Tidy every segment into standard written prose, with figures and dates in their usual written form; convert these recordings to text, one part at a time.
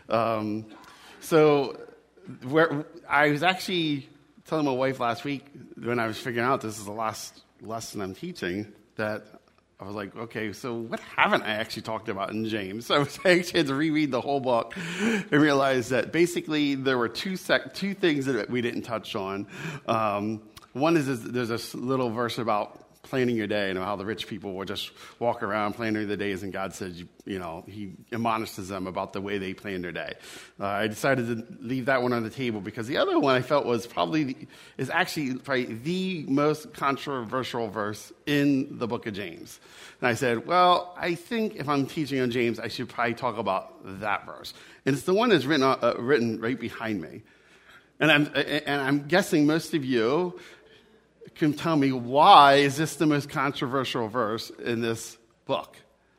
So where I was actually telling my wife last week when I was figuring out this is the last lesson I'm teaching, that I was like, okay, so what haven't I actually talked about in James? So I actually had to reread the whole book and realize that basically there were two things that we didn't touch on. One is there's this little verse about planning your day and how the rich people will just walk around planning their days, and God says, he admonishes them about the way they plan their day. I decided to leave that one on the table because the other one I felt was probably the most controversial verse in the book of James. And I said, well, I think if I'm teaching on James, I should probably talk about that verse. And it's the one that's written right behind me. And I'm guessing most of you can tell me, why is this the most controversial verse in this book?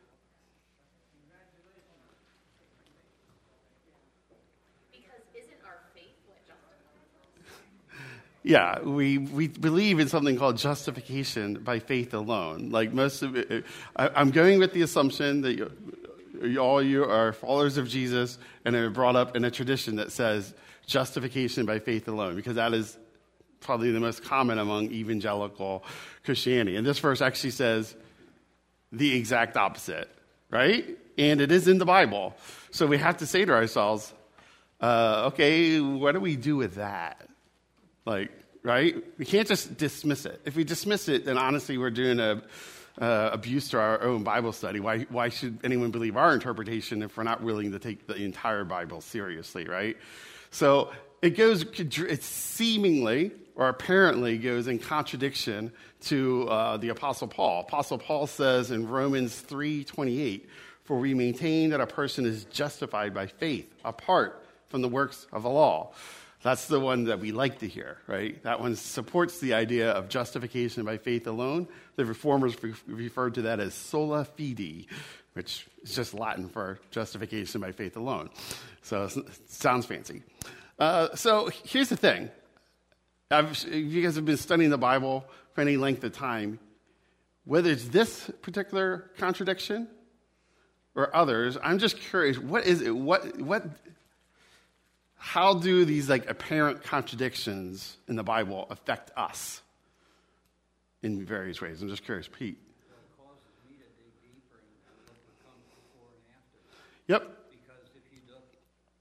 Because isn't our faith what justifies? Yeah, we believe in something called justification by faith alone. Like most of it, I'm going with the assumption that all you are followers of Jesus and are brought up in a tradition that says justification by faith alone, because that is probably the most common among evangelical Christianity. And this verse actually says the exact opposite, right? And it is in the Bible. So we have to say to ourselves, okay, what do we do with that? Right? We can't just dismiss it. If we dismiss it, then honestly we're doing abuse to our own Bible study. Why should anyone believe our interpretation if we're not willing to take the entire Bible seriously, right? So it seemingly or apparently goes in contradiction to the Apostle Paul. Apostle Paul says in Romans 3:28, "For we maintain that a person is justified by faith apart from the works of the law." That's the one that we like to hear, right? That one supports the idea of justification by faith alone. The Reformers referred to that as sola fide, which is just Latin for justification by faith alone. So it sounds fancy. So here's the thing. If you guys have been studying the Bible for any length of time, whether it's this particular contradiction or others, I'm just curious, what is it? How do these apparent contradictions in the Bible affect us in various ways? I'm just curious. Pete. Well, it causes me to dig deeper and look what comes before and after. Yep. Because if you look,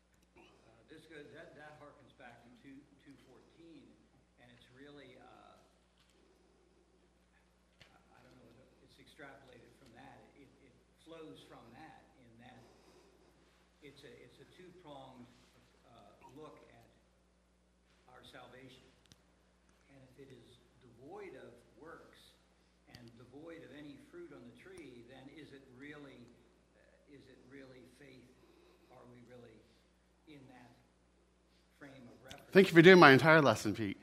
that harkens back to 2:14, and it's really, I don't know, it's extrapolated from that. It flows from that, in that it's a two-pronged look at our salvation. And if it is devoid of works and devoid of any fruit on the tree, then is it really faith? Are we really in that frame of reference? Thank you for doing my entire lesson, Pete.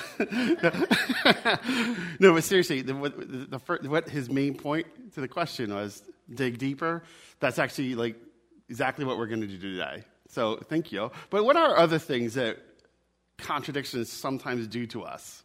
No, but seriously, what his main point to the question was, dig deeper. That's actually exactly what we're going to do today. So thank you. But what are other things that contradictions sometimes do to us?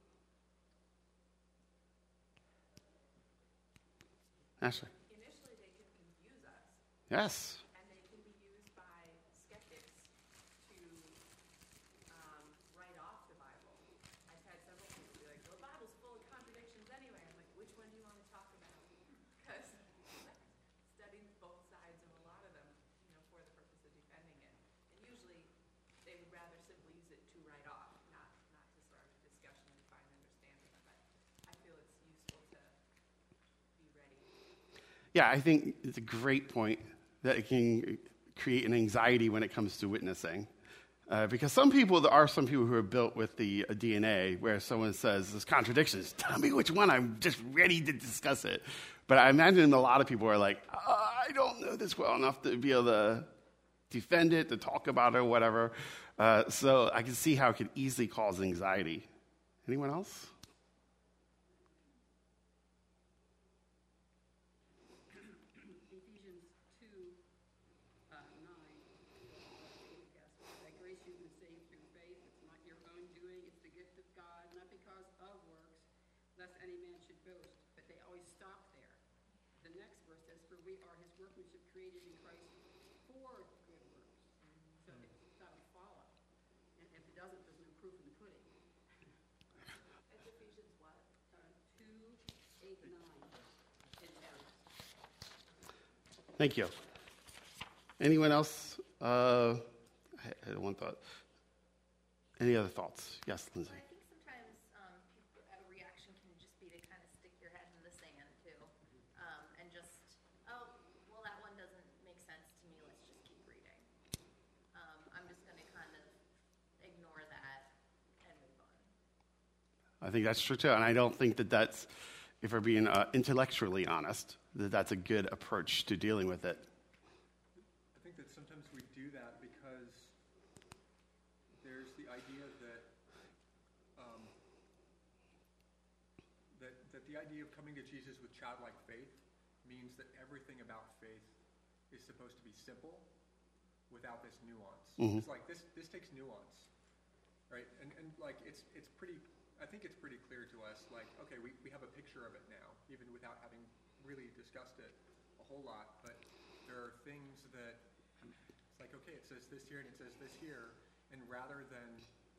Ashley. Initially, they can confuse us. Yes. And they can be used by skeptics to write off the Bible. I've had several people be like, the Bible's full of contradictions anyway. I'm like, which one do you want to talk about? Because studied both sides of a lot of them, for the purpose of defending it. And usually, they would rather simply use it to write off, not to start a discussion and find understanding. But I feel it's useful to be ready. Yeah, I think it's a great point that it can create an anxiety when it comes to witnessing. Because there are some people who are built with the DNA where someone says, there's contradictions, tell me which one, I'm just ready to discuss it. But I imagine a lot of people are like, I don't know this well enough to be able to defend it, to talk about it, or whatever. So I can see how it could easily cause anxiety. Anyone else? Ephesians 2:9. By grace you've been saved through faith. It's not your own doing. It's the gift of God, not because of works, lest any man should boast. But they always stop there. The next verse says, "For we are his workmanship, created in Christ for good works, 8, 9 in notes. Thank you. Anyone else? I had one thought. Any other thoughts? Yes, Lindsay. I think sometimes a reaction can just be to kind of stick your head in the sand too, and just, oh, well, that one doesn't make sense to me. Let's just keep reading. I'm just going to kind of ignore that and move on. I think that's true too, and I don't think that that's, if we're being intellectually honest, that that's a good approach to dealing with it. I think that sometimes we do that because there's the idea that that the idea of coming to Jesus with childlike faith means that everything about faith is supposed to be simple without this nuance. Mm-hmm. It's like this takes nuance, right? And like it's pretty. I think it's pretty clear to us. Like, okay, we have a picture of it now, even without having really discussed it a whole lot. But there are things that it's like, okay, it says this here and it says this here, and rather than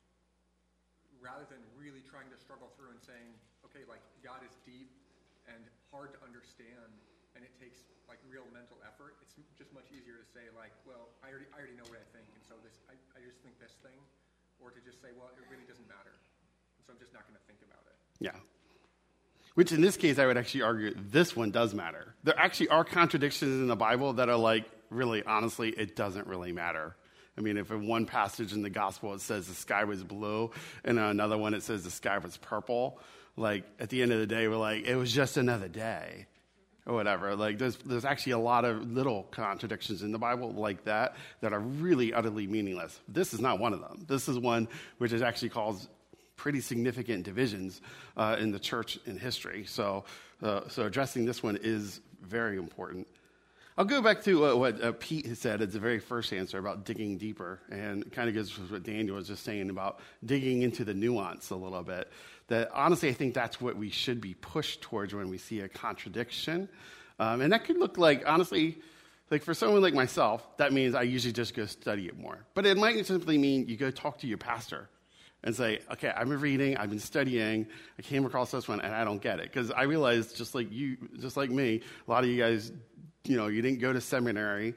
really trying to struggle through and saying, okay, like God is deep and hard to understand, and it takes like real mental effort. It's just much easier to say like, well, I already know what I think, and so I just think this thing, or to just say, well, it really doesn't matter, and so I'm just not going to think about it. Yeah. Which in this case, I would actually argue this one does matter. There actually are contradictions in the Bible that are like, really, honestly, it doesn't really matter. I mean, if in one passage in the gospel it says the sky was blue, and in another one it says the sky was purple, like at the end of the day, we're like, it was just another day or whatever. Like there's actually a lot of little contradictions in the Bible like that are really utterly meaningless. This is not one of them. This is one which is actually caused pretty significant divisions in the church in history. So addressing this one is very important. I'll go back to what Pete has said at the very first answer about digging deeper, and it kind of goes with what Daniel was just saying about digging into the nuance a little bit. That honestly, I think that's what we should be pushed towards when we see a contradiction. And that could look like, honestly, like for someone like myself, that means I usually just go study it more. But it might simply mean you go talk to your pastor and say, okay, I've been reading, I've been studying, I came across this one, and I don't get it. Because I realized, just like me, a lot of you guys, you didn't go to seminary,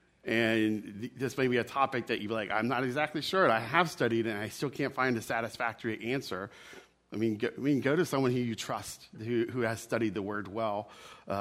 and this may be a topic that you'd be like, I'm not exactly sure, and I have studied, and I still can't find a satisfactory answer. I mean, go to someone who you trust, who has studied the Word well,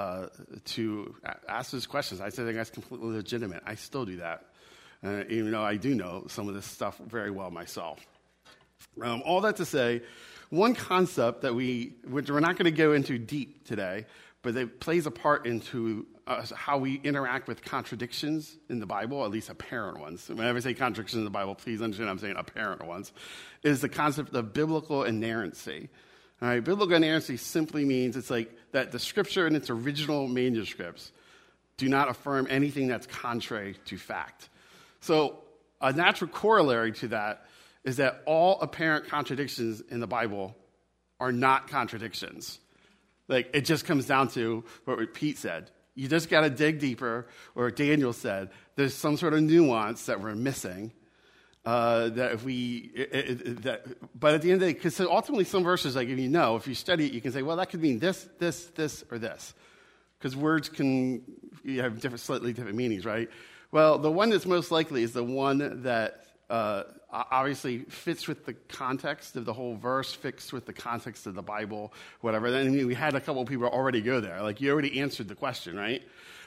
to ask those questions. I think that's completely legitimate. I still do that, even though I do know some of this stuff very well myself. All that to say, one concept that which we're not going to go into deep today, but it plays a part into how we interact with contradictions in the Bible, at least apparent ones. Whenever I say contradictions in the Bible, please understand I'm saying apparent ones, is the concept of biblical inerrancy. All right, biblical inerrancy simply means it's like that the Scripture in its original manuscripts do not affirm anything that's contrary to fact. So a natural corollary to that is that all apparent contradictions in the Bible are not contradictions. Like, it just comes down to what Pete said. You just got to dig deeper, or Daniel said, there's some sort of nuance that we're missing. But at the end of the day, because ultimately some verses, like if you study it, you can say, well, that could mean this, or this. Because words can have slightly different meanings, right? Well, the one that's most likely is the one that obviously fits with the context of the whole verse, fits with the context of the Bible, whatever. Then we had a couple of people already go there. Like, you already answered the question, right?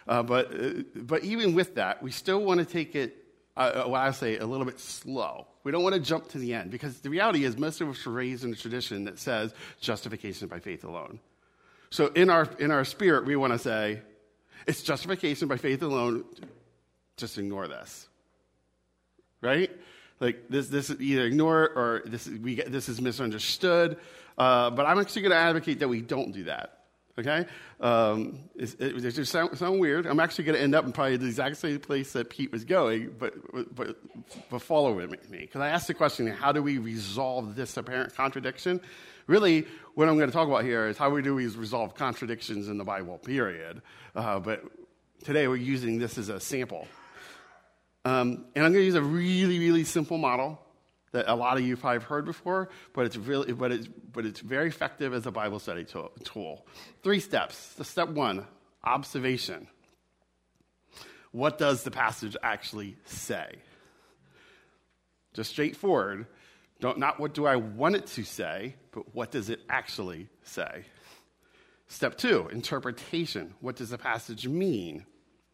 But even with that, we still want to take it, what I say, a little bit slow. We don't want to jump to the end, because the reality is most of us were raised in a tradition that says justification by faith alone. So in our spirit, we want to say, it's justification by faith alone, just ignore this. Right? Like, this either ignore it, or this is misunderstood. But I'm actually going to advocate that we don't do that. Okay? It just sound weird. I'm actually going to end up in probably the exact same place that Pete was going, but follow with me. Because I asked the question, how do we resolve this apparent contradiction? Really, what I'm going to talk about here is how do we resolve contradictions in the Bible, period. But today we're using this as a sample. And I'm going to use a really, really simple model that a lot of you probably have heard before, but it's very effective as a Bible study tool. 3 steps. The step 1, observation. What does the passage actually say? Just straightforward. Not what do I want it to say, but what does it actually say? Step 2, interpretation. What does the passage mean?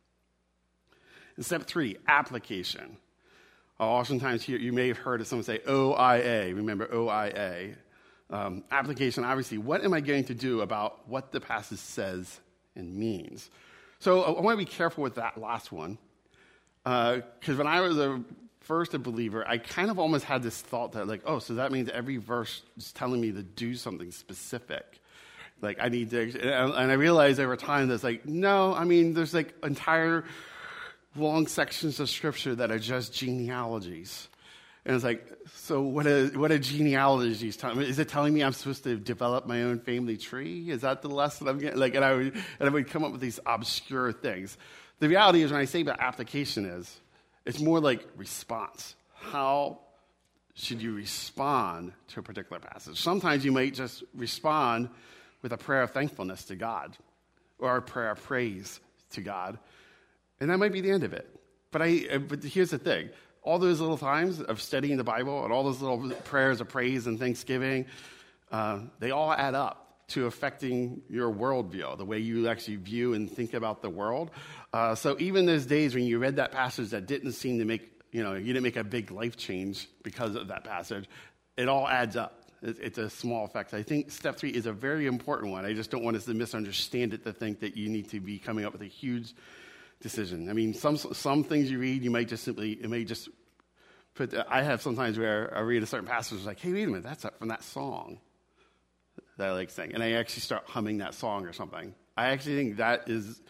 And step 3, application. Oftentimes here, you may have heard someone say OIA. Remember OIA. Application, obviously, what am I going to do about what the passage says and means? So I want to be careful with that last one. Because when I was first a believer, I kind of almost had this thought that, like, oh, so that means every verse is telling me to do something specific. Like, I need to, and I realized over time that's like, no, I mean, there's like entire long sections of scripture that are just genealogies. And it's like, so what are genealogies telling me? Is it telling me I'm supposed to develop my own family tree? Is that the lesson I'm getting? Like, and I would come up with these obscure things. The reality is, when I say about application it's more like response. How should you respond to a particular passage? Sometimes you might just respond with a prayer of thankfulness to God or a prayer of praise to God, and that might be the end of it. But here's the thing. All those little times of studying the Bible and all those little prayers of praise and thanksgiving, they all add up to affecting your worldview, the way you actually view and think about the world. So even those days when you read that passage that didn't seem to make, you didn't make a big life change because of that passage, it all adds up. It's a small effect. I think step 3 is a very important one. I just don't want us to misunderstand it to think that you need to be coming up with a huge decision. I mean, some things you read, it may just put. I have sometimes where I read a certain passage, like, hey, wait a minute, that's from that song that I like singing, and I actually start humming that song or something. I actually think that is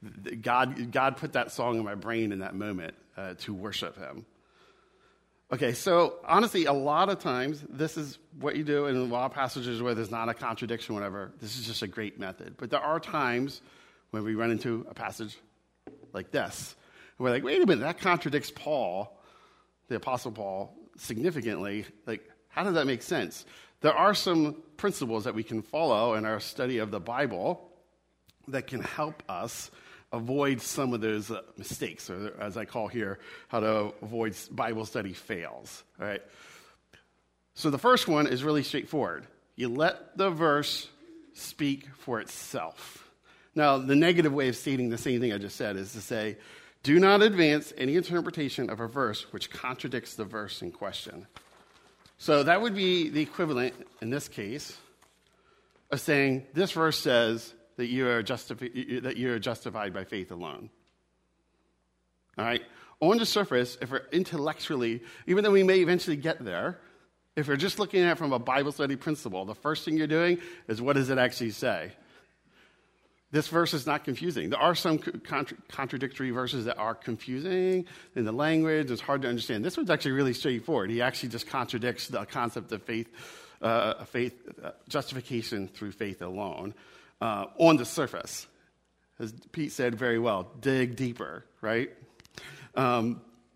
God put that song in my brain in that moment to worship Him. Okay, so honestly, a lot of times this is what you do in a lot of passages where there's not a contradiction, whatever. This is just a great method. But there are times when we run into a passage like this. And we're like, wait a minute, that contradicts Paul, the Apostle Paul, significantly. Like, how does that make sense? There are some principles that we can follow in our study of the Bible that can help us avoid some of those mistakes, or as I call here, how to avoid Bible study fails. All right. So the first one is really straightforward. You let the verse speak for itself. Now, the negative way of stating the same thing I just said is to say, do not advance any interpretation of a verse which contradicts the verse in question. So that would be the equivalent, in this case, of saying, this verse says that you are justified by faith alone. All right? On the surface, if we're intellectually, even though we may eventually get there, if we're just looking at it from a Bible study principle, the first thing you're doing is, what does it actually say? This verse is not confusing. There are some contradictory verses that are confusing in the language. It's hard to understand. This one's actually really straightforward. He actually just contradicts the concept of justification through faith alone on the surface. As Pete said very well, dig deeper, right? But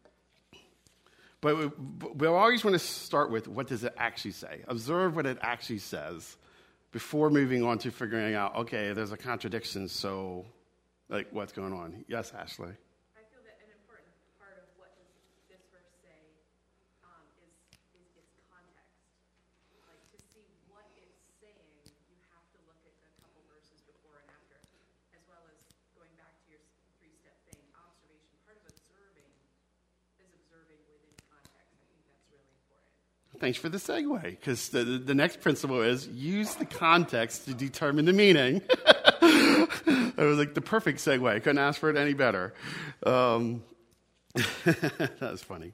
we always want to start with, what does it actually say? Observe what it actually says before moving on to figuring out, okay, there's a contradiction, so, like, what's going on? Yes, Ashley? I feel that an important part of what does this verse say is its context. Like, to see what it's saying, you have to look at a couple verses before and after, as well as going back to your 3-step thing, observation. Part of observing is observing within context. I think that's really important. Thanks for the segue, because the next principle is use the context to determine the meaning. That was like the perfect segue. I couldn't ask for it any better. That was funny.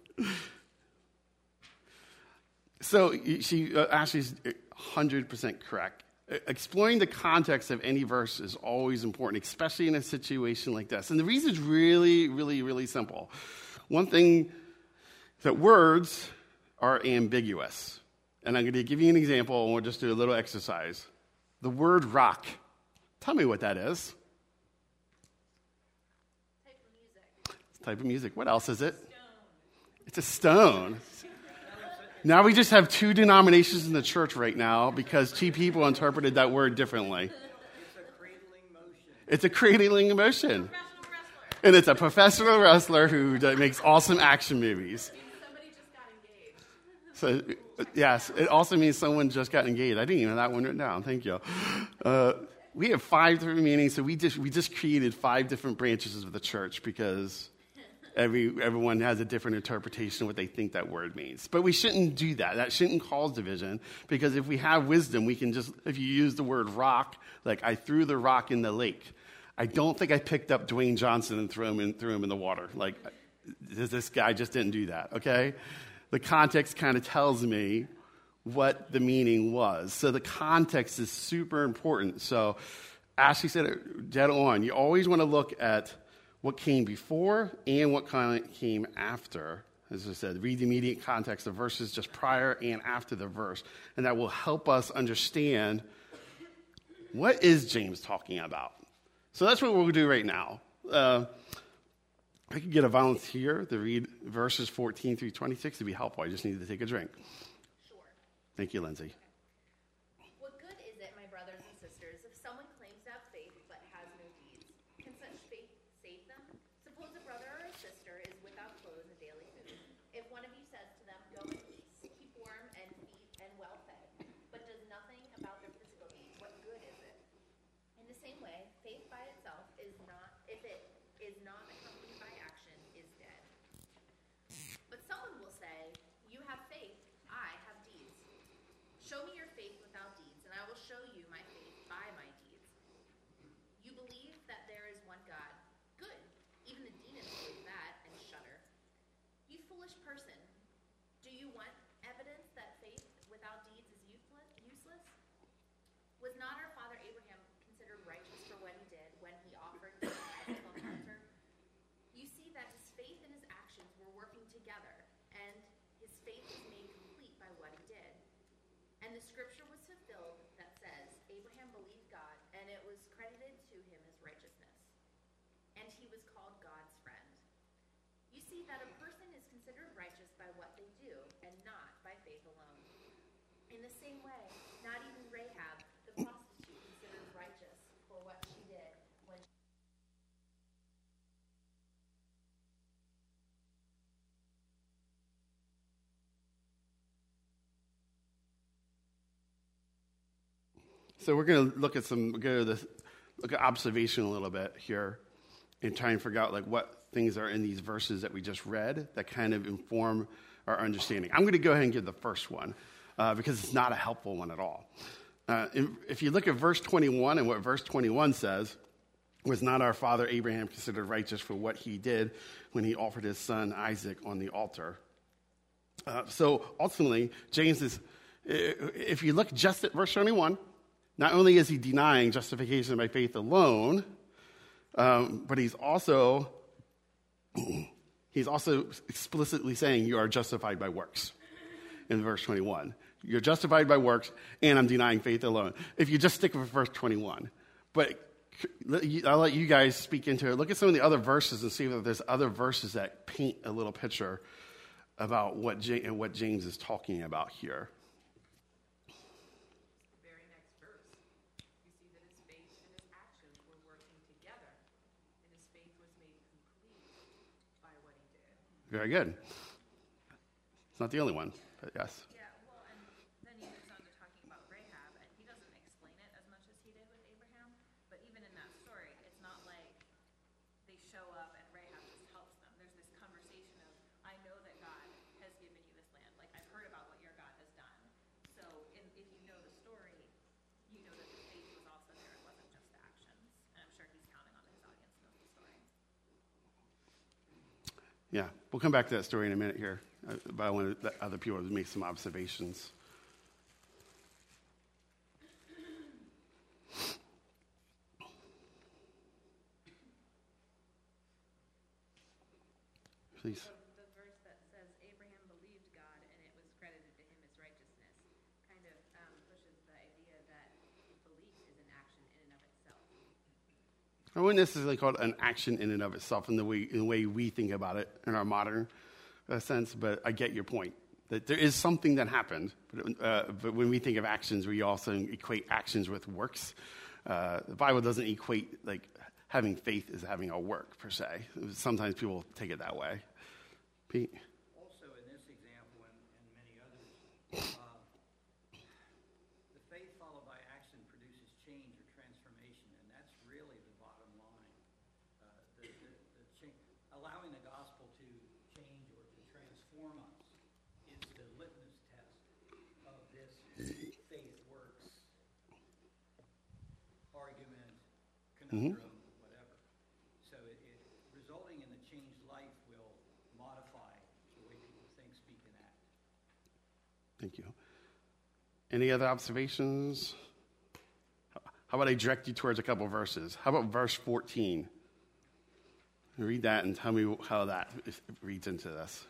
So Ashley's 100% correct. Exploring the context of any verse is always important, especially in a situation like this. And the reason is really, really, really simple. One thing that words are ambiguous. And I'm going to give you an example, and we'll just do a little exercise. The word rock. Tell me what that is. Type of music. It's a type of music. What else is it? Stone. It's a stone. Now we just have two denominations in the church right now because two people interpreted that word differently. It's a cradling motion. It's a cradling motion. Professional wrestler. And it's a professional wrestler who makes awesome action movies. Somebody just got engaged. So, yes, it also means someone just got engaged. I didn't even have that one written down. Thank you. We have 5 different meanings, so we just created 5 different branches of the church because everyone has a different interpretation of what they think that word means. But we shouldn't do that. That shouldn't cause division, because if we have wisdom, we can just, if you use the word rock, like I threw the rock in the lake. I don't think I picked up Dwayne Johnson and threw him in the water. Like, this guy just didn't do that, okay? The context kind of tells me what the meaning was. So the context is super important. So Ashley said it dead on. You always want to look at what came before and what came after. As I said, read the immediate context of verses just prior and after the verse. And that will help us understand what is James talking about. So that's what we'll do right now. I could get a volunteer to read verses 14 through 26 to be helpful. I just need to take a drink. Sure. Thank you, Lindsay. What good is it, my brothers and sisters, if someone claims to have faith but has no deeds? Can such faith save them? Suppose a brother or a sister is without clothes and daily food. If one of you says to them, go in peace, keep warm and feed and well fed, but does nothing about their physical needs, what good is it? In the same way, faith by itself is not, if it is not accompanied by action, is dead. But someone will say, you have faith, I have deeds. Show me your faith without deeds, and I will show you my faith by my deeds. You believe that there is one God. Good. Even the demons believe that and shudder. You foolish person, do you want evidence that faith without deeds is useless? Was not our father Abraham considered righteous for what he did when he offered Isaac on the altar? You see that his faith and his actions were working together, and his faith was made complete by what he did. And the scripture was fulfilled that says, Abraham believed God, and it was credited to him as righteousness. And he was called God's friend. You see that a person is considered righteous by what they do, and not by faith alone. In the same way, not even Rahab, the prostitute, considered righteous for what she did when she So we're going to look at observation a little bit here and try and figure out like what things are in these verses that we just read that kind of inform our understanding. I'm going to go ahead and give the first one because it's not a helpful one at all. If you look at verse 21 and what verse 21 says, was not our father Abraham considered righteous for what he did when he offered his son Isaac on the altar? So ultimately, James is, if you look just at verse 21, not only is he denying justification by faith alone, but he's also explicitly saying you are justified by works in verse 21. You're justified by works, and I'm denying faith alone. If you just stick with verse 21. But I'll let you guys speak into it. Look at some of the other verses and see if there's other verses that paint a little picture about what James is talking about here. The very next verse, you see that his faith and his actions were working together, and his faith was made complete by what he did. Very good. It's not the only one, but yes. Yeah, well, and then he moves on to talking about Rahab, and he doesn't explain it as much as he did with Abraham, but even in that story, it's not like they show up and Rahab just helps them. There's this conversation of, I know that God has given you this land. Like, I've heard about what your God has done. So if you know the story, you know that the faith was also there. It wasn't just the actions. And I'm sure he's counting on his audience to know the story. Yeah, we'll come back to that story in a minute here, but I want to let other people make some observations. Please. So the verse that says Abraham believed God and it was credited to him as righteousness kind of pushes the idea that belief is an action in and of itself. I wouldn't necessarily call it an action in and of itself in the way we think about it in our modern sense, but I get your point. that there is something that happened. But when we think of actions, we also equate actions with works. The Bible doesn't equate like having faith as having a work per se. Sometimes people take it that way. Pete? Also, in this example and many others, the faith followed by action produces change or transformation, and that's really the bottom line. Allowing the gospel to change or to transform us is the litmus test of this faith works argument, conundrum, whatever. So it resulting in the changed life will modify the way people think, speak, and act. Thank you. Any other observations? How about I direct you towards a couple verses? How about verse 14? Read that and tell me how that reads into this.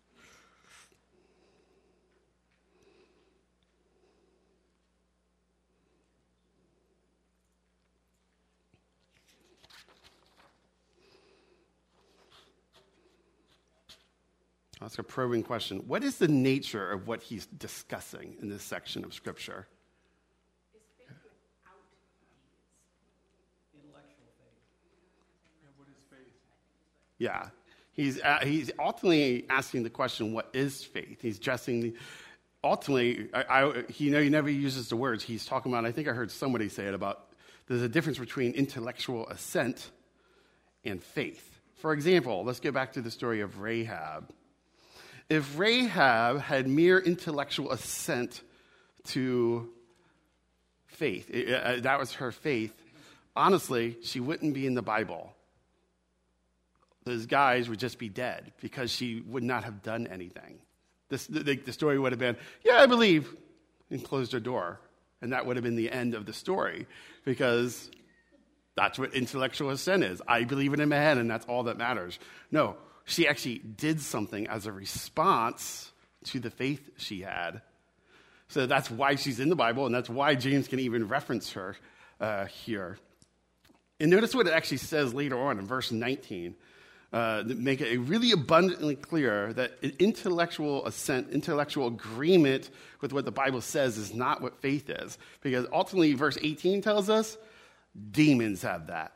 I'll ask a probing question. What is the nature of what he's discussing in this section of Scripture? Is faith without deeds? Intellectual faith. Yeah, what is faith? Yeah. He's ultimately asking the question, what is faith? He's addressing, ultimately, he never uses the words. He's talking about, I think I heard somebody say it about, there's a difference between intellectual assent and faith. For example, let's get back to the story of Rahab. If Rahab had mere intellectual assent to faith, that was her faith, honestly, she wouldn't be in the Bible. Those guys would just be dead because she would not have done anything. The story would have been, yeah, I believe, and closed her door. And that would have been the end of the story because that's what intellectual assent is. I believe it in my head, and that's all that matters. No, she actually did something as a response to the faith she had. So that's why she's in the Bible, and that's why James can even reference her here. And notice what it actually says later on in verse 19. Make it really abundantly clear that intellectual assent, intellectual agreement with what the Bible says is not what faith is. Because ultimately, verse 18 tells us, demons have that.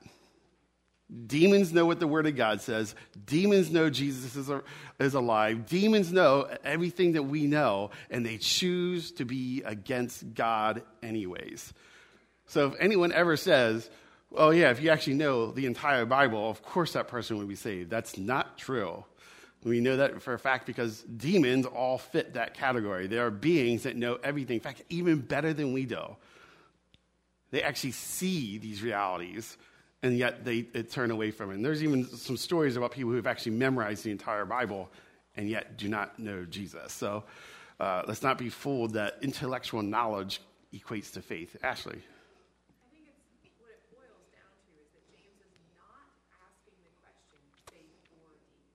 Demons know what the Word of God says. Demons know Jesus is alive. Demons know everything that we know, and they choose to be against God anyways. So if anyone ever says, oh yeah, if you actually know the entire Bible, of course that person would be saved. That's not true. We know that for a fact because demons all fit that category. They are beings that know everything. In fact, even better than we do. They actually see these realities, and yet they turn away from it. And there's even some stories about people who have actually memorized the entire Bible and yet do not know Jesus. So let's not be fooled that intellectual knowledge equates to faith. Ashley. I think it's what it boils down to is that James is not asking the question faith or deeds.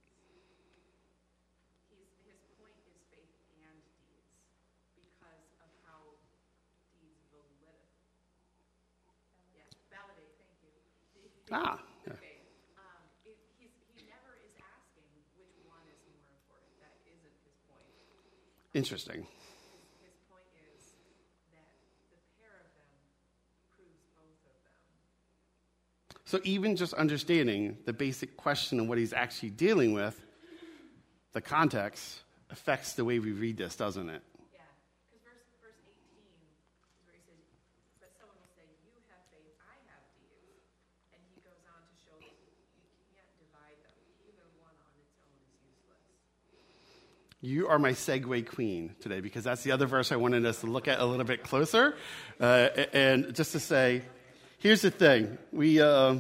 His point is faith and deeds because of how deeds validate. Yes, validate. Thank you. Yeah. Faith. He never is asking which one is more important. That isn't his point. Interesting. His point is that the pair of them proves both of them. So even just understanding the basic question of what he's actually dealing with, the context affects the way we read this, doesn't it? Yeah, because verse 18 is where he says, but someone will say, you have faith, I have deeds. And he goes on to show that you can't divide them. Either one on its own is useless. You are my segue queen today because that's the other verse I wanted us to look at a little bit closer. And just to say, here's the thing. We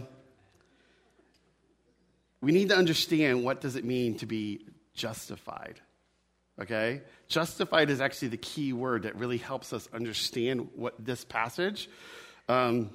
need to understand what does it mean to be justified. Okay? Justified is actually the key word that really helps us understand what this passage. In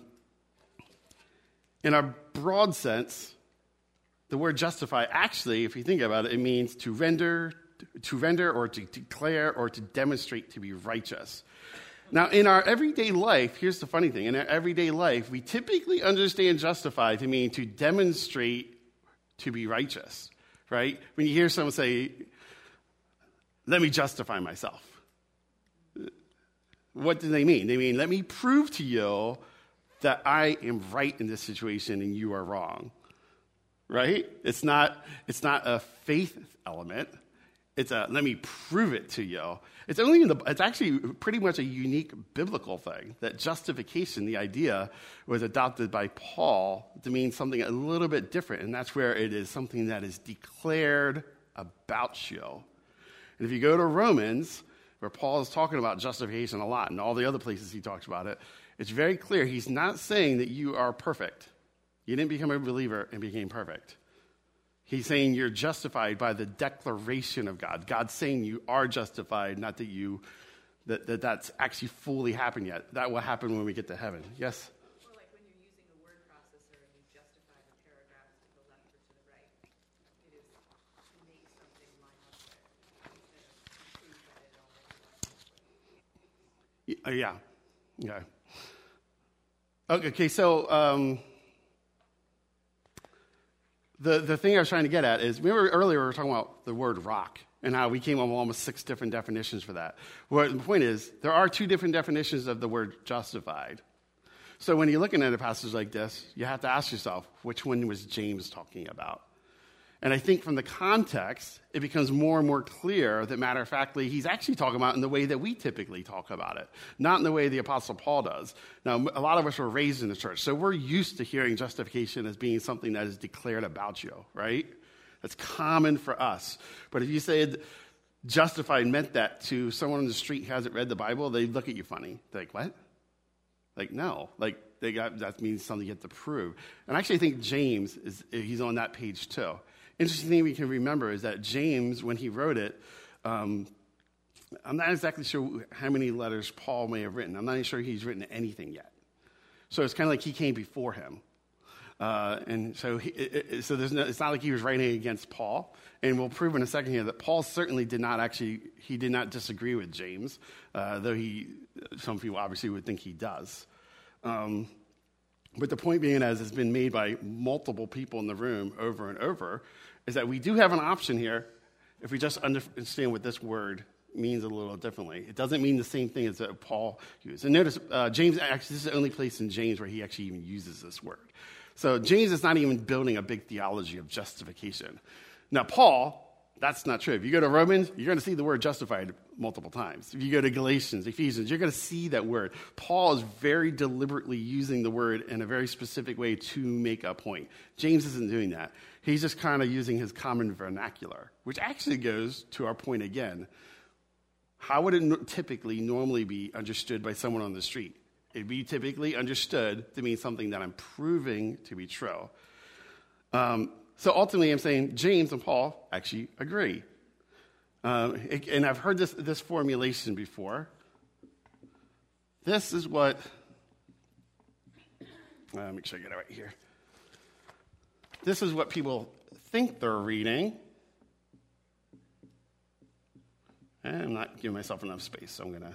a broad sense, the word justify actually, if you think about it, it means to render or to declare or to demonstrate to be righteous. Now, in our everyday life, here's the funny thing. In our everyday life, we typically understand justify to mean to demonstrate to be righteous, right? When you hear someone say, let me justify myself. What do they mean? They mean, let me prove to you that I am right in this situation and you are wrong. Right? It's not a faith element. It's a let me prove it to you. It's actually pretty much a unique biblical thing, that justification, the idea, was adopted by Paul to mean something a little bit different, and that's where it is something that is declared about you. And if you go to Romans, where Paul is talking about justification a lot, and all the other places he talks about it, it's very clear he's not saying that you are perfect. You didn't become a believer and became perfect. He's saying you're justified by the declaration of God. God's saying you are justified, not that that's actually fully happened yet. That will happen when we get to heaven. Yes? Or like when you're using a word processor and you justify the paragraphs to the left or to the right. It is to make something line up there instead of to prove that it already lines up. Yeah. Okay, so the thing I was trying to get at is, remember earlier we were talking about the word rock and how we came up with almost 6 different definitions for that. Well, the point is, there are 2 different definitions of the word justified. So when you're looking at a passage like this, you have to ask yourself, which one was James talking about? And I think from the context, it becomes more and more clear that, matter of factly, he's actually talking about it in the way that we typically talk about it, not in the way the Apostle Paul does. Now, a lot of us were raised in the church, so we're used to hearing justification as being something that is declared about you, right? That's common for us. But if you said justified meant that to someone on the street who hasn't read the Bible, they'd look at you funny. They're like, what? Like, no. Like, that means something you have to prove. And I actually think James, he's on that page too. Interesting thing we can remember is that James, when he wrote it, I'm not exactly sure how many letters Paul may have written. I'm not even sure he's written anything yet. So it's kind of like he came before him. And so it's not like he was writing against Paul. And we'll prove in a second here that Paul certainly did not disagree with James, though some people obviously would think he does. But the point being, as has been made by multiple people in the room over and over, is that we do have an option here if we just understand what this word means a little differently. It doesn't mean the same thing as that Paul used. And notice, James, actually, this is the only place in James where he actually even uses this word. So James is not even building a big theology of justification. Now, Paul, that's not true. If you go to Romans, you're going to see the word justified multiple times. If you go to Galatians, Ephesians, you're going to see that word. Paul is very deliberately using the word in a very specific way to make a point. James isn't doing that. He's just kind of using his common vernacular, which actually goes to our point again. How would it typically normally be understood by someone on the street? It'd be typically understood to mean something that I'm proving to be true. So ultimately, I'm saying James and Paul actually agree. And I've heard this formulation before. This is what, make sure I get it right here. This is what people think they're reading. And I'm not giving myself enough space, so I'm going to.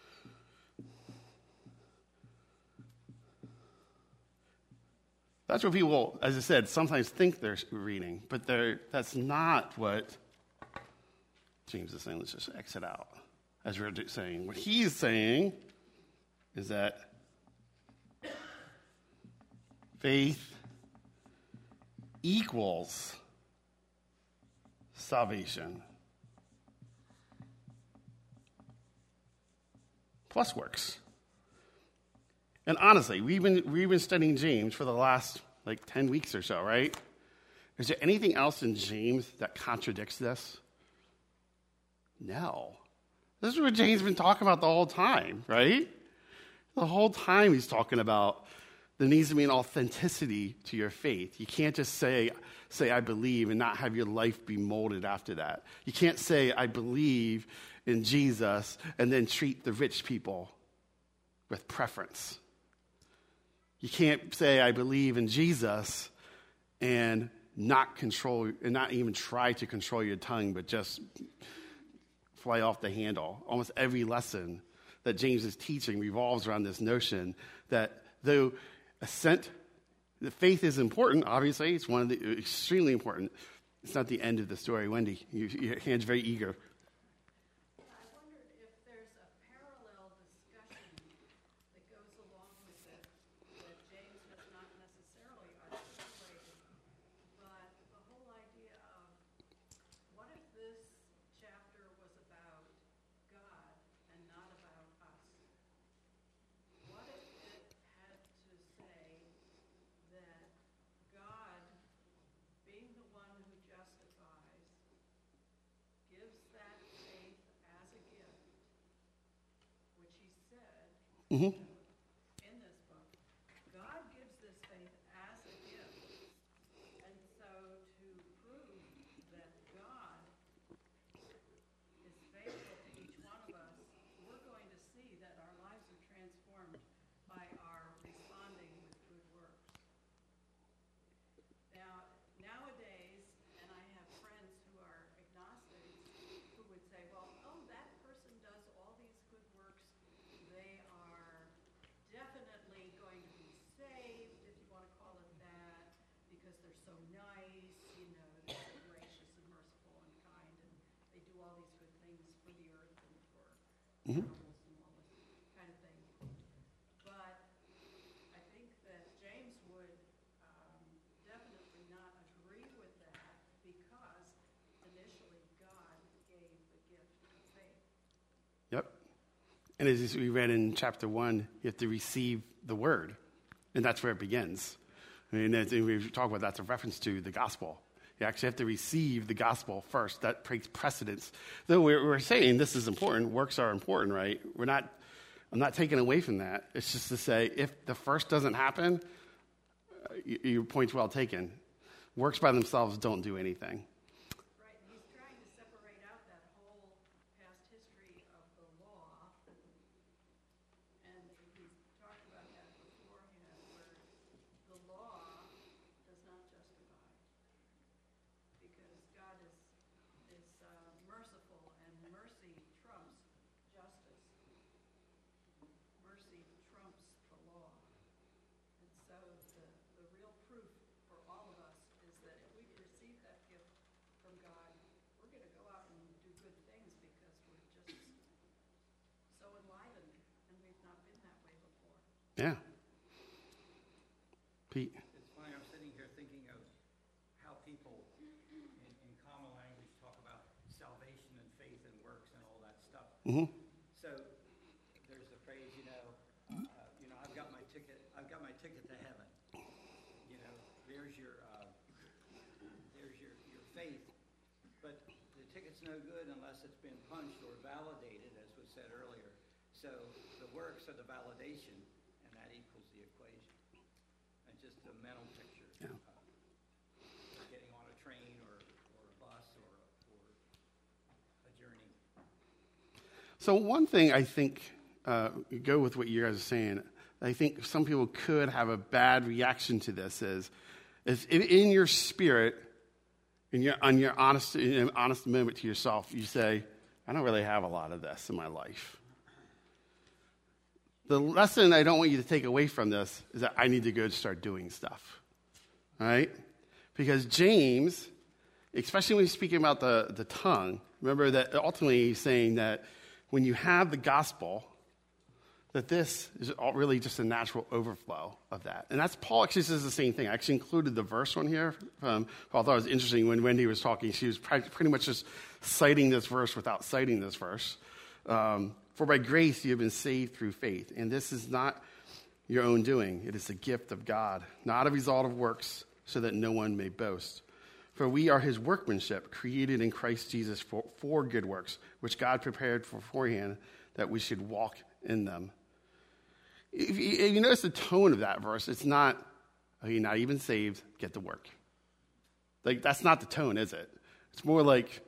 That's what people, as I said, sometimes think they're reading, but that's not what James is saying. Let's just exit out. As we're saying, what he's saying is that faith equals salvation plus works. And honestly, we've been studying James for the last 10 weeks or so, right? Is there anything else in James that contradicts this? No. This is what James has been talking about the whole time, right? The whole time he's talking about there needs to be an authenticity to your faith. You can't just say I believe and not have your life be molded after that. You can't say I believe in Jesus and then treat the rich people with preference. You can't say I believe in Jesus and not even try to control your tongue, but just fly off the handle. Almost every lesson that James is teaching revolves around this notion that though the faith is important, obviously, it's one of the extremely important. It's not the end of the story. Wendy, your hand's very eager. Mm-hmm. in this book. God gives this faith as a gift. And so to prove that God is faithful to each one of us, we're going to see that our lives are transformed by our responding with good works. Now, nowadays, and I have friends who are agnostics who would say, well, oh, that person does all these good works. They are definitely going to be saved, if you want to call it that, because they're so nice, they're so gracious and merciful and kind, and they do all these good things for the earth and for animals and all this kind of thing. But I think that James would definitely not agree with that because initially God gave the gift of faith. Yep. And as we read in chapter 1, you have to receive the word. And that's where it begins. I mean, as we talk about, that's a reference to the gospel. You actually have to receive the gospel first. That takes precedence. Though we're saying this is important, works are important, right? I'm not taking away from that. It's just to say, if the first doesn't happen, your point's well taken. Works by themselves don't do anything. Right, and he's trying to separate out that whole past history of the law, and he's talked about that beforehand, where the law does not justify, because God is merciful, and mercy trumps justice. Mercy trumps the law. And so the real proof for all of us is that if we receive that gift from God, we're going to go out and do good things because we're just so enlivened, and we've not been that way before. Yeah. Pete. It's funny, I'm sitting here thinking of how people in common language talk about salvation and faith and works and all that stuff. Mm-hmm. So there's the phrase, I've got my ticket to heaven. There's your faith, but the ticket's no good unless it's been punched or validated, as was said earlier. So the works are the validation, and that equals the equation. And just a mental picture. Yeah. Getting on a train or a bus or a journey. So one thing I think, go with what you guys are saying, I think some people could have a bad reaction to this is in your spirit, in your honest moment to yourself, you say, I don't really have a lot of this in my life. The lesson I don't want you to take away from this is that I need to go start doing stuff. All right? Because James, especially when he's speaking about the tongue, remember that ultimately he's saying that when you have the gospel, that this is really just a natural overflow of that. And that's, Paul actually says the same thing. I actually included the verse one here. Paul thought it was interesting when Wendy was talking. She was pretty much just citing this verse without citing this verse. For by grace you have been saved through faith. And this is not your own doing. It is a gift of God, not a result of works, so that no one may boast. For we are his workmanship, created in Christ Jesus for good works, which God prepared beforehand that we should walk in them. If you notice the tone of that verse, it's not, oh, you're not even saved, get to work. Like, that's not the tone, is it? It's more like,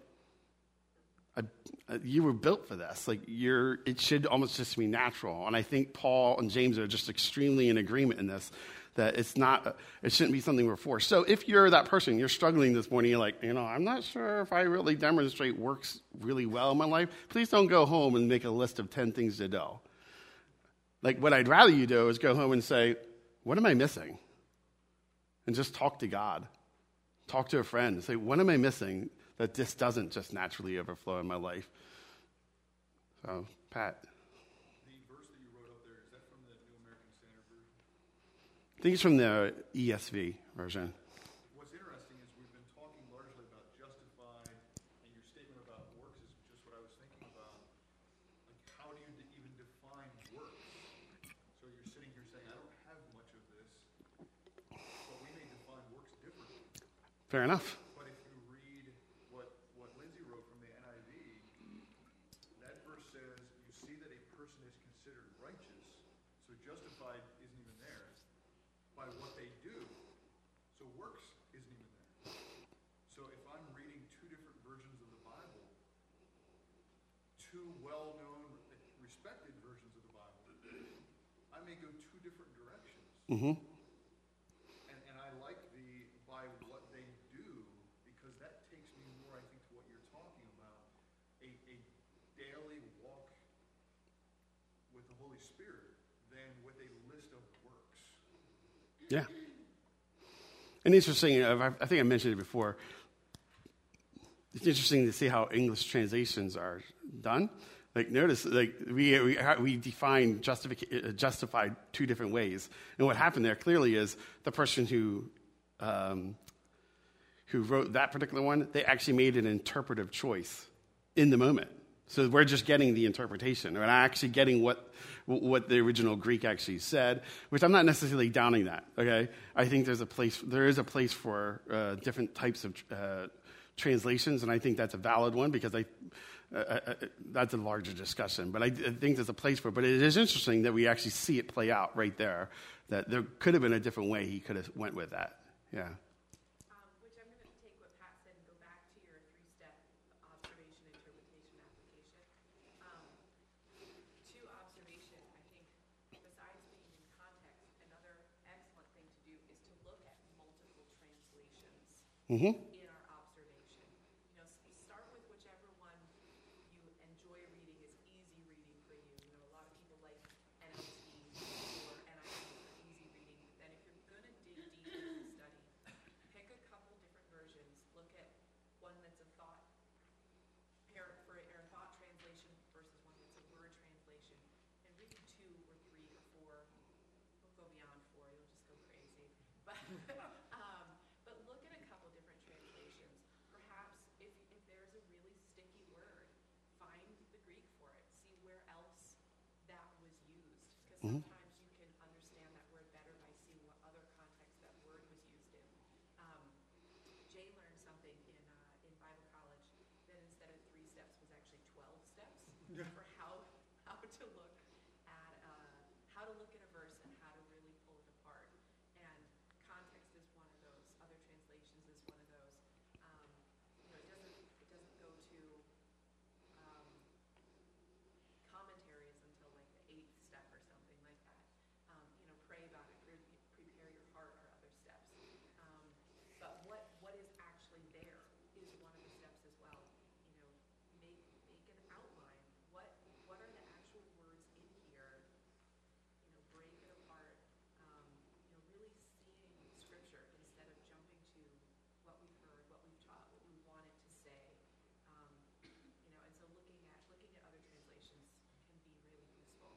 you were built for this. Like, it should almost just be natural. And I think Paul and James are just extremely in agreement in this, that it shouldn't be something we're forced. So if you're that person, you're struggling this morning, you're like, I'm not sure if I really demonstrate works really well in my life, please don't go home and make a list of 10 things to do. Like, what I'd rather you do is go home and say, what am I missing? And just talk to God. Talk to a friend. Say, what am I missing that this doesn't just naturally overflow in my life? So, Pat. The verse that you wrote up there, is that from the New American Standard Version? I think it's from the ESV version. What's interesting is we've been talking largely about justified, and your statement about works is just what I was thinking about. Like, how do you even define works? So you're sitting here saying, I don't have much of this, but we may define works differently. Fair enough. But if you read what Lindsay wrote from the NIV, that verse says, you see that a person is considered righteous they're justified isn't even there by what they do. So works isn't even there. So if I'm reading two different versions of the Bible, two well-known, respected versions of the Bible, I may go two different directions. Mm-hmm. And I like the by what they do, because that takes me more, I think, to what you're talking about, a daily walk with the Holy Spirit than with a list of works. Yeah. And interesting, I think I mentioned it before, it's interesting to see how English translations are done. Like, notice, like, we define justified two different ways. And what happened there clearly is the person who wrote that particular one, they actually made an interpretive choice in the moment. So we're just getting the interpretation. We're not actually getting what the original Greek actually said, which I'm not necessarily downing that, okay? I think there is a place for different types of translations, and I think that's a valid one, because that's a larger discussion. But I think there's a place for it. But it is interesting that we actually see it play out right there, that there could have been a different way he could have went with that. Yeah. Which I'm going to take what Pat said and go back to your three-step observation, interpretation, application. To observation, I think, besides being in context, another excellent thing to do is to look at multiple translations Mm-hmm. in our observation. You know, start with whichever one you enjoy reading, is easy reading for you. You know, a lot of people like NLT or NIV for easy reading. Then if you're going to dig deep into the study, pick a couple different versions. Look at one that's a thought thought translation versus one that's a word translation, and read 2 or 3 or 4. Don't go beyond 4; you'll just go crazy. But look at a couple different translations. Perhaps if there's a really sticky word, find the Greek for it. See where else that was used, because sometimes you can understand that word better by seeing what other context that word was used in. Jay learned something in Bible college that instead of 3 steps was actually 12 steps for how to look at a verse and how to really pull it apart. And context is one of those. Other translations is one of those. It doesn't go to commentaries until like the 8th step or something like that. Pray about it. Prepare your heart are other steps. But what is actually there is one of the steps as well. Make an outline. What are the actual words in here? Break it apart. Really seeing Scripture instead of jumping to what we've heard, what we've taught, what we want it to say. And so looking at other translations can be really useful.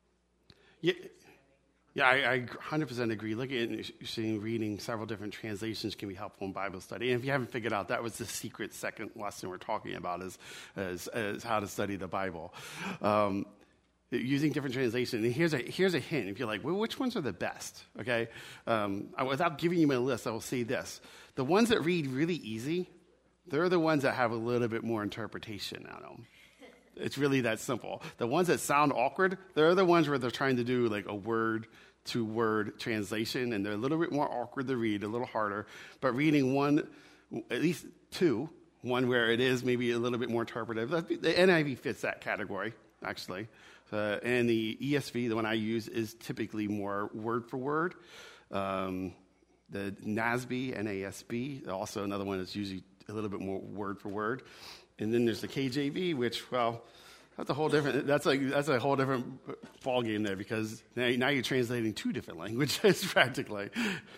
Yeah, I 100% agree. Looking at reading several different translations can be helpful in Bible study. And if you haven't figured out, that was the secret second lesson we're talking about is how to study the Bible. Using different translations. And here's a hint. If you're like, well, which ones are the best? Okay? Without giving you my list, I will say this. The ones that read really easy, they're the ones that have a little bit more interpretation on them. It's really that simple. The ones that sound awkward, they're the ones where they're trying to do like a word-to-word translation, and they're a little bit more awkward to read, a little harder. But reading one, at least 2, one where it is maybe a little bit more interpretive. The NIV fits that category, actually. And the ESV, the one I use, is typically more word for word. The NASB, NASB, also another one that's usually a little bit more word for word. And then there's the KJV, which, well, that's a whole different ball game there, because now you're translating 2 different languages practically.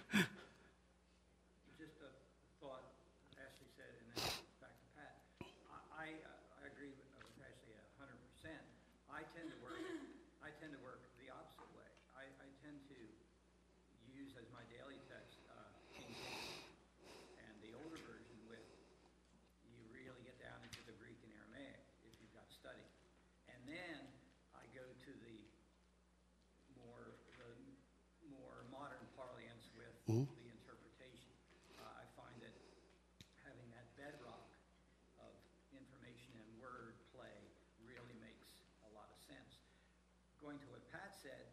Just a thought Ashley said, and then back to Pat. I agree with Ashley 100%. I tend to work the opposite way. I tend to use as my daily text King James and the older version with, you really get down into the Greek and Aramaic if you've got study. And then I go to the more modern parlance with the interpretation. I find that having that bedrock of information and word play really makes a lot of sense. Going to what Pat said goes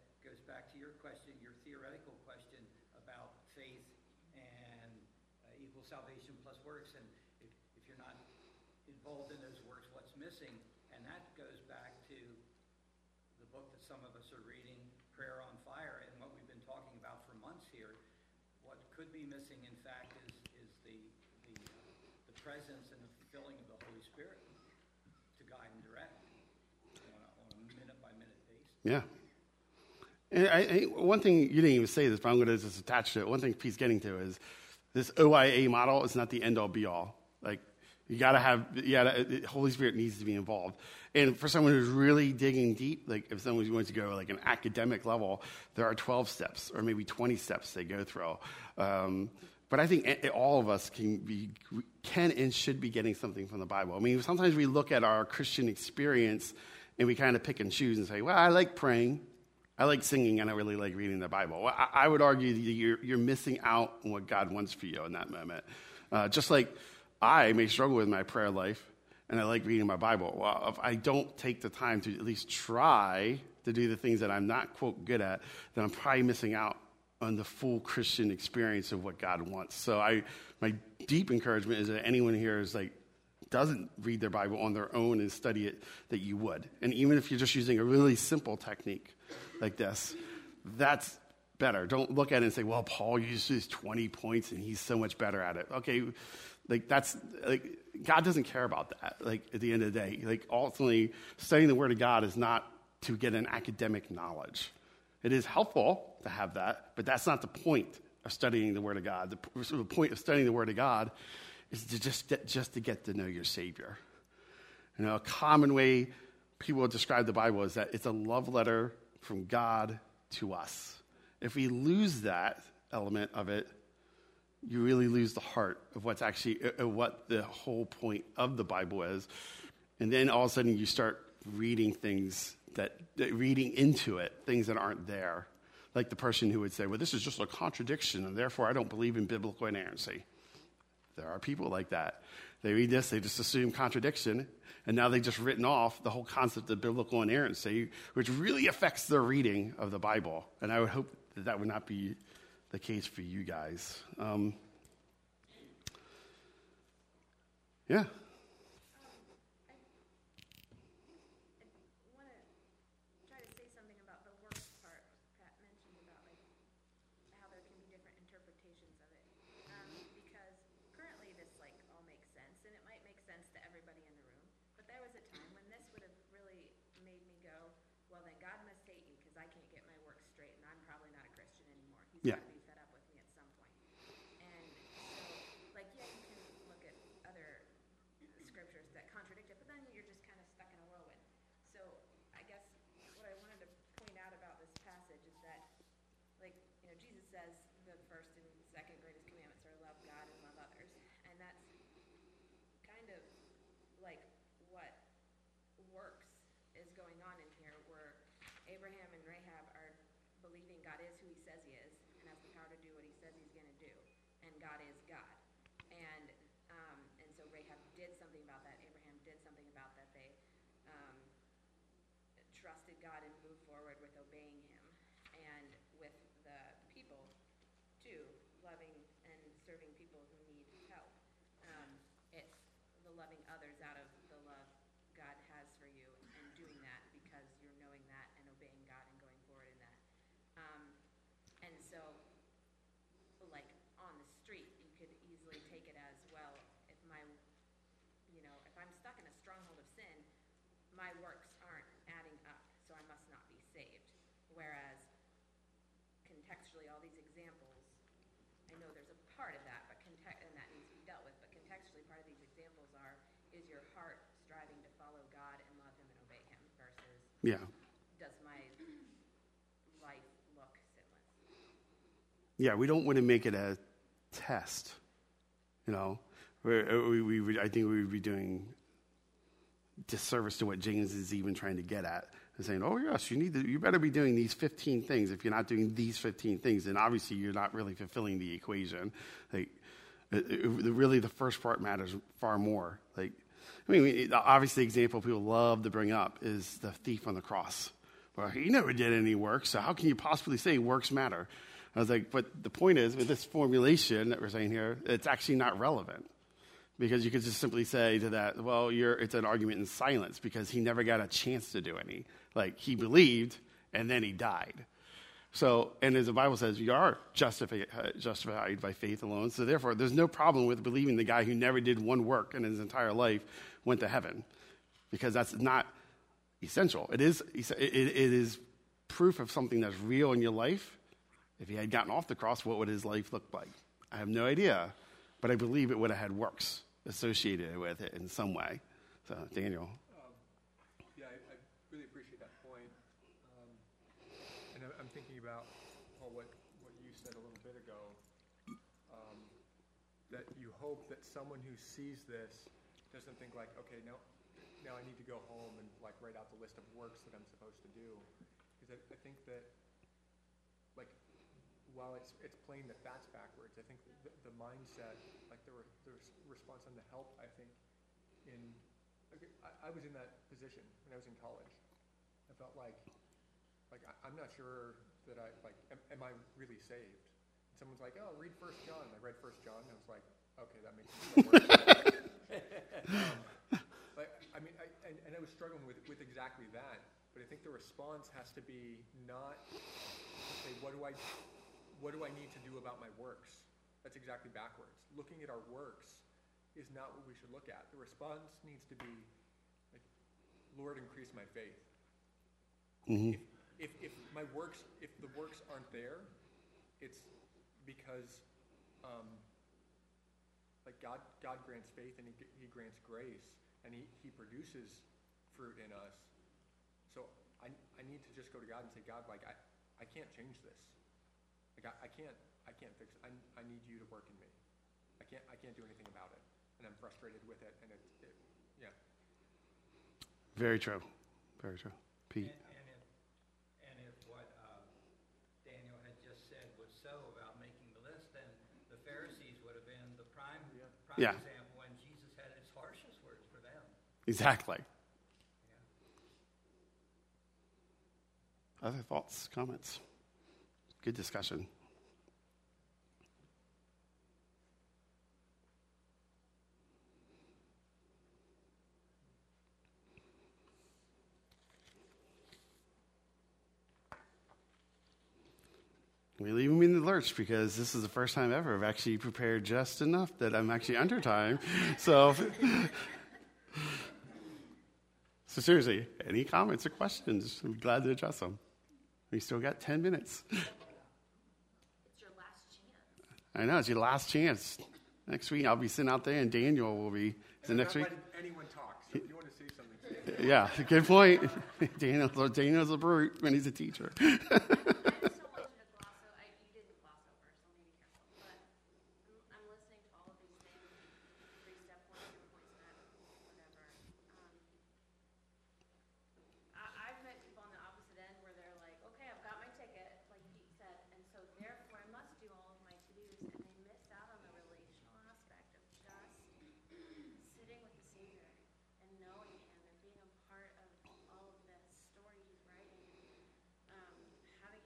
back to your question, your theoretical question about faith and equal salvation plus works, and if you're not involved in those works, what's missing? And that goes back to the book that some of us are reading, Prayer on Fire, and what we've been talking about for months here. What could be missing, in fact, is the presence and the fulfilling of the Holy Spirit to guide and direct on a minute-by-minute basis. Yeah. And one thing, you didn't even say this, but I'm going to just attach to it. One thing Pete's getting to is this OIA model is not the end-all, be-all. Like, the Holy Spirit needs to be involved. And for someone who's really digging deep, like if someone who wants to go like an academic level, there are 12 steps or maybe 20 steps they go through. But I think all of us can and should be getting something from the Bible. I mean, sometimes we look at our Christian experience and we kind of pick and choose and say, well, I like praying, I like singing, and I really like reading the Bible. Well, I would argue that you're missing out on what God wants for you in that moment. Just like I may struggle with my prayer life, and I like reading my Bible. Well, if I don't take the time to at least try to do the things that I'm not, quote, good at, then I'm probably missing out on the full Christian experience of what God wants. So my deep encouragement is that anyone here is like, doesn't read their Bible on their own and study it, that you would. And even if you're just using a really simple technique like this, that's better. Don't look at it and say, well, Paul uses 20 points and he's so much better at it. Okay, God doesn't care about that. Like, at the end of the day, like, ultimately, studying the Word of God is not to get an academic knowledge. It is helpful to have that, but that's not the point of studying the Word of God. The point of studying the Word of God is to just to get to know your Savior. You know, a common way people describe the Bible is that it's a love letter from God to us. If we lose that element of it, you really lose the heart of what's actually what the whole point of the Bible is. And then all of a sudden you start reading things reading into it, things that aren't there. Like the person who would say, well, this is just a contradiction, and therefore I don't believe in biblical inerrancy. There are people like that. They read this, they just assume contradiction, and now they've just written off the whole concept of biblical inerrancy, which really affects their reading of the Bible. And I would hope that would not be the case for you guys. Yeah. I want to try to say something about the works part Pat mentioned about like how there can be different interpretations of it. Because currently this like all makes sense, and it might make sense to everybody in the room. But there was a time when this would have really made me go, well then God must hate me because I can't get my works straight, and I'm probably not a Christian anymore. He's got to be fed up with me at some point. And so, like, yeah, you can look at other scriptures that contradict it, but then you're just kind of stuck in a whirlwind. So I guess what I wanted to point out about this passage is that, like, you know, Jesus says the first and second greatest commandments are love God and love others. And that's kind of like what works is going on in here, where Abraham and Rahab are believing God is who he says he is and has the power to do what he says he's going to do. And God is God. And so Rahab did something about that. Abraham did something about that. They trusted God and moved forward with obeying him. And with the people, too, loving and serving people who need help. It's the loving others out of the love God has for you and doing that because you're knowing that and obeying God and going forward in that. And so, like, on the street, you could easily take it as, well, if I'm stuck in a stronghold of sin, my works aren't adding up, so I must not be saved. Whereas, contextually, all these examples, I know there's a part of that, and that needs to be dealt with, but contextually, part of these examples is your heart striving to follow God and love him and obey him versus does my life look sinless? Yeah, we don't want to make it a test, you know. I think we would be doing disservice to what James is even trying to get at, and saying, "Oh yes, you better be doing these 15 things. If you're not doing these 15 things, then obviously you're not really fulfilling the equation." Like, really, the first part matters far more. Like, I mean, obviously, the example people love to bring up is the thief on the cross. well, he never did any work, so how can you possibly say works matter? I was like, but the point is, with this formulation that we're saying here, it's actually not relevant. Because you could just simply say to that, well, it's an argument in silence because he never got a chance to do any. Like, he believed, and then he died. So, and as the Bible says, we are justified by faith alone. So therefore, there's no problem with believing the guy who never did one work in his entire life went to heaven. Because that's not essential. It is proof of something that's real in your life. If he had gotten off the cross, what would his life look like? I have no idea. But I believe it would have had works associated with it in some way. So, Daniel. Yeah, I really appreciate that point. And I'm thinking about what you said a little bit ago, that you hope that someone who sees this doesn't think like, okay, now I need to go home and like write out the list of works that I'm supposed to do. Because I think that, like, while it's plain that that's backwards, I think the mindset, like the response on the help, I think, I was in that position when I was in college. I felt like I'm not sure that am I really saved? And someone's like, oh, read 1 John. I read 1 John, and I was like, okay, that makes me feel worse. And I was struggling with exactly that. But I think the response has to be not, okay, what do I need to do about my works? That's exactly backwards. Looking at our works is not what we should look at. The response needs to be, like, Lord, increase my faith. Mm-hmm. If the works aren't there, it's because, God grants faith and He grants grace, and He produces fruit in us. So I need to just go to God and say, God, like, I can't change this. Like, I can't fix it. I need you to work in me. I can't do anything about it. And I'm frustrated with it. And yeah. Very true. Very true. Pete. And if what Daniel had just said was so about making the list, then the Pharisees would have been the prime example, and Jesus had his harshest words for them. Exactly. Other thoughts, comments? Good discussion. We leave them in the lurch because this is the first time ever I've actually prepared just enough that I'm actually under time. So seriously, any comments or questions? I'm glad to address them. We still got 10 minutes. It's your last chance. I know, it's your last chance. Next week, I'll be sitting out there, and Daniel will be. Is it next week? Not letting anyone talk, so if you want to say something, say it. Yeah, good point. Daniel's a brute when he's a teacher. having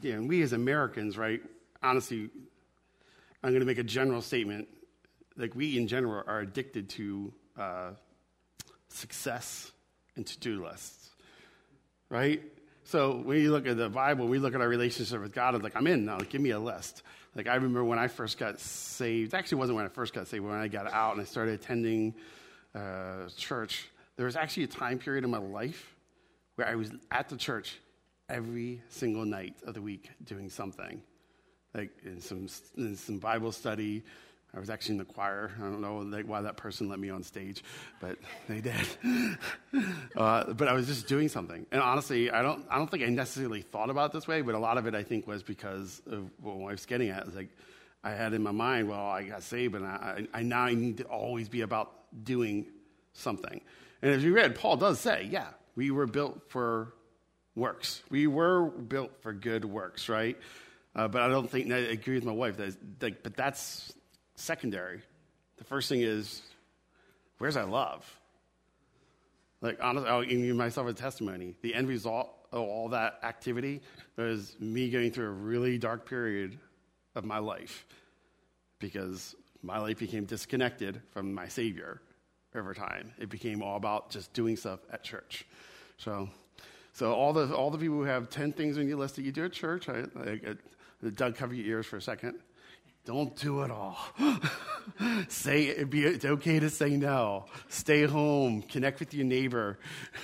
and we as Americans, right, honestly, I'm going to make a general statement. Like, we in general are addicted to success and to-do lists, right? So when you look at the Bible, we look at our relationship with God, it's like, I'm in now, like, give me a list. Like, I remember when I first got saved, actually it wasn't when I first got saved, but when I got out and I started attending church, there was actually a time period in my life where I was at the church every single night of the week doing something. Like in some Bible study. I was actually in the choir. I don't know why that person let me on stage, but they did. But I was just doing something. And honestly, I don't think I necessarily thought about it this way, but a lot of it I think was because of what my wife's getting at. It's like I had in my mind, well, I got saved, and I now need to always be about doing something. And as we read, Paul does say, yeah, we were built for works. We were built for good works, right? But I don't think, I agree with my wife, but that's secondary. The first thing is, where's our love? Like, honestly, I'll give you myself a testimony. The end result of all that activity was me going through a really dark period of my life because my life became disconnected from my Savior over time. It became all about just doing stuff at church. So all the people who have 10 things on your list that you do at church, Doug, cover your ears for a second. Don't do it all. It's okay to say no. Stay home. Connect with your neighbor.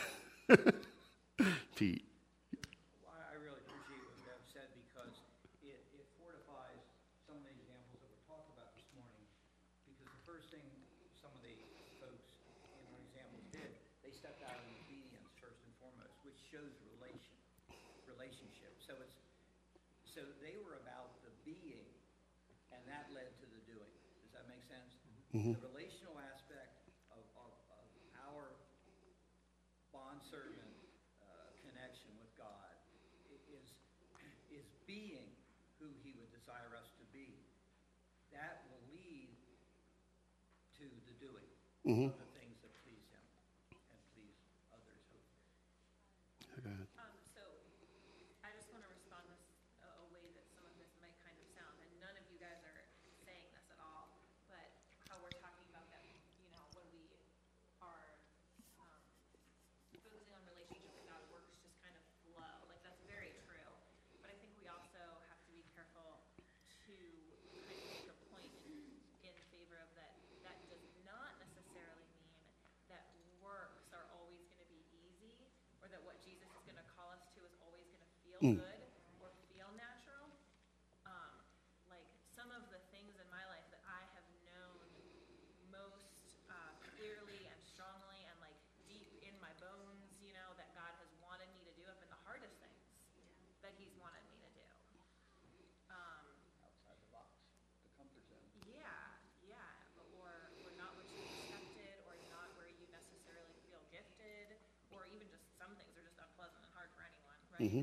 Pete. Well, I really appreciate what Deb said because it fortifies some of the examples that we're talking about this morning. Because the first thing some of the folks in our examples did, they stepped out in obedience first and foremost, which shows relationship. So they were about the being, and that led to the doing. Does that make sense? Mm-hmm. The relational aspect of our bondservant connection with God is being who He would desire us to be. That will lead to the doing of the things that please Him and please others. Go ahead. So I just want to respond with a way that some of this might kind of sound, and none of you guys are saying this at all, but how we're talking about that, when we are focusing on relationship with God, works just kind of flow. Like, that's very true. But I think we also have to be careful to kind of make a point in favor of that. That does not necessarily mean that works are always going to be easy, or that what Jesus is going to call us to is always going to feel good or feel natural. Like, some of the things in my life that I have known most clearly and strongly and like deep in my bones, that God has wanted me to do have been the hardest things that He's wanted me to do. Outside the box, the comfort zone. Yeah, or not what you expected, or not where you necessarily feel gifted, or even just some things are just unpleasant and hard for anyone, right? Mm-hmm.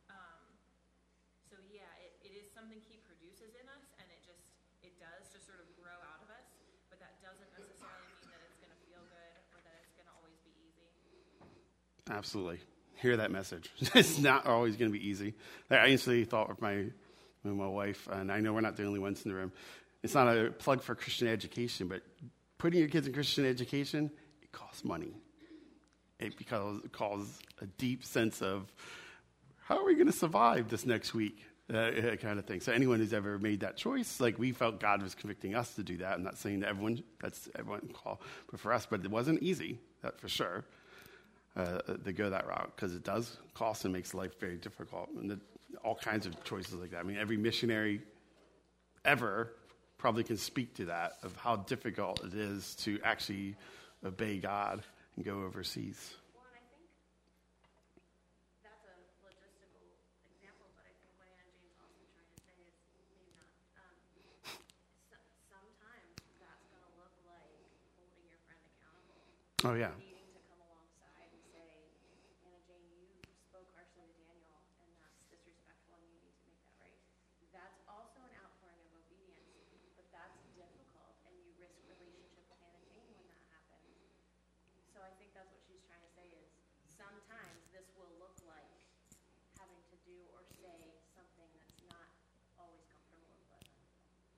So yeah, it is something He produces in us, and it does just sort of grow out of us, but that doesn't necessarily mean that it's going to feel good or that it's going to always be easy. Absolutely. Hear that message. It's not always going to be easy. I instantly thought with my wife, and I know we're not the only ones in the room. It's not a plug for Christian education, but putting your kids in Christian education, it costs money. It causes a deep sense of, how are we going to survive this next week? Kind of thing. So anyone who's ever made that choice, like, we felt God was convicting us to do that. I'm not saying that that's everyone call, but for us, but it wasn't easy, that for sure, to go that route, because it does cost and makes life very difficult, and all kinds of choices like that. I mean, every missionary ever probably can speak to that, of how difficult it is to actually obey God and go overseas. Well, and I think that's a logistical example, but I think what Anna Jane's also trying to say is maybe not. Sometimes that's going to look like holding your friend accountable. Oh, yeah. Needing to come alongside and say, Anna Jane, you spoke harshly to Daniel, and that's disrespectful, and you need to make that right. That's also an outpouring of obedience, but that's difficult, and you risk relationship with Anna Jane when that happens. So I think that's what she's trying to say is sometimes this will look like having to do or say something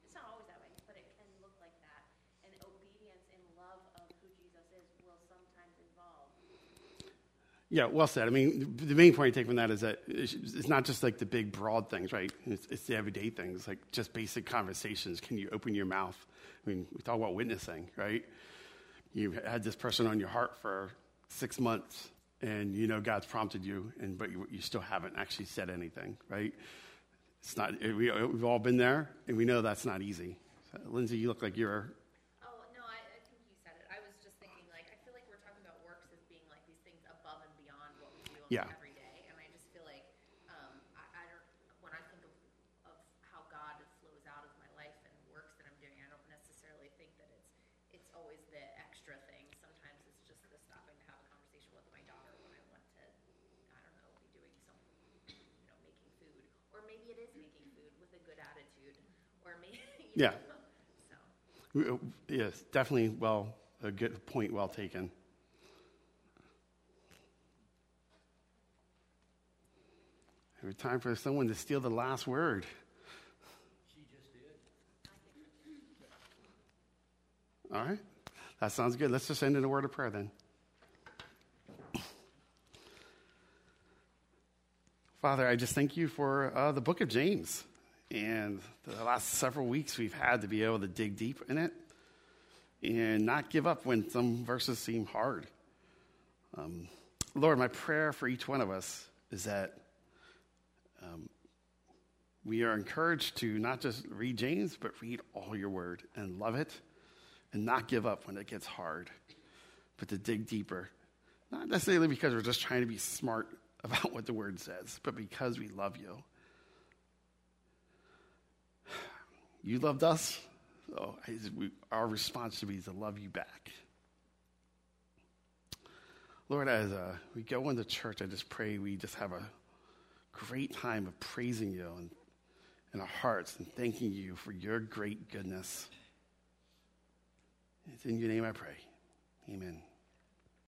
it's not always that way, but it can look like that. And obedience in love of who Jesus is will sometimes involve. Yeah, well said. I mean, the main point I take from that is that it's not just like the big, broad things, right? It's the everyday things, like just basic conversations. Can you open your mouth? I mean, we talk about witnessing, right? You've had this person on your heart for 6 months, and you know God's prompted you, but you still haven't actually said anything, right? It's not. We've all been there, and we know that's not easy. Lindsay, you look like you're. Oh, no, I think you said it. I was just thinking, like, I feel like we're talking about works as being like these things above and beyond what we do Yeah. every day. And I just feel like, I don't, when I think of how God flows out of my life and works that I'm doing, I don't necessarily think that it's always the extra thing. Sometimes it's just the stopping to have a conversation with my daughter when I want to, I don't know, be doing some, making food. Or maybe it is making food with a good attitude. Or maybe, Yeah. So. Yes, definitely. Well, a good point. Well taken. Every time for someone to steal the last word. She just did. All right. That sounds good. Let's just end in a word of prayer then. Father, I just thank you for the book of James. And the last several weeks we've had to be able to dig deep in it and not give up when some verses seem hard. Lord, my prayer for each one of us is that we are encouraged to not just read James, but read all your word and love it and not give up when it gets hard, but to dig deeper. Not necessarily because we're just trying to be smart about what the word says, but because we love you. You loved us, so our response should be to love you back. Lord, as we go into church, I just pray we just have a great time of praising you in our hearts and thanking you for your great goodness. It's in your name I pray. Amen.